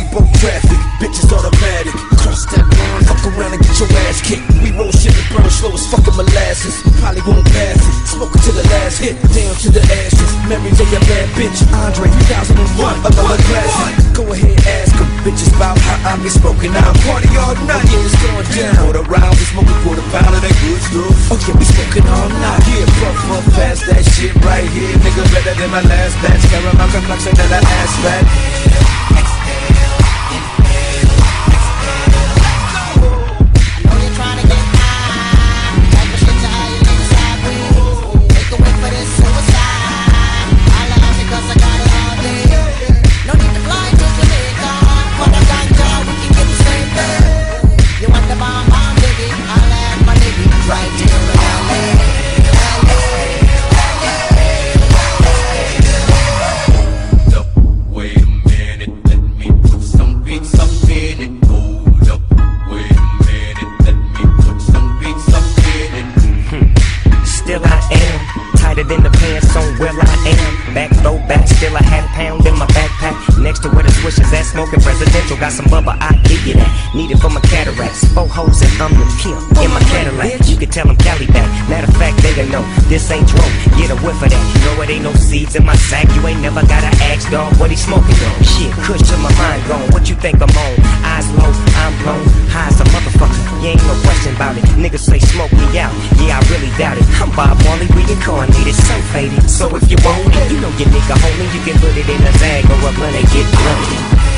broke traffic, bitches automatic. Cross that line, fuck around and get your ass kicked. We roll shit and burn slow as fucking molasses. Probably won't pass it, smoking to the last hit, down to the ashes. Mary J, a bad bitch, Andre 2001, another classic. Go ahead, ask them, bitches about how I be smoking out. Party all night, yeah, it's going down. Quarter round, we smoking quarter pound of that good stuff. Oh yeah, we smoking all night. Yeah, puff past that shit right here. Nigga better than my last batch. Caramel complexion that I ass fat. In the pants on where I am. Back, throw back, still I had a pound in my backpack. Next to where the swishers at, smoking presidential. Got some bubba, I give you that. Need it for my cataracts. 4 hoes and I'm the pimp in my Cadillac. You can tell them Cali back. Matter of fact, they don't know this ain't dope. Get a whiff of that. You know it ain't no seeds in my sack. You ain't never gotta ask, dog, what he smoking on. Shit, kush till my mind gone. What you think I'm on? Eyes low, I'm blown. High as a motherfucker. You ain't no question about it. Niggas say smoke me out. Yeah, I really doubt it. I'm Bob Marley reincarnated. So faded, so if you want it, you know your nigga homie, you can put it in a bag or a blunt and get blunted.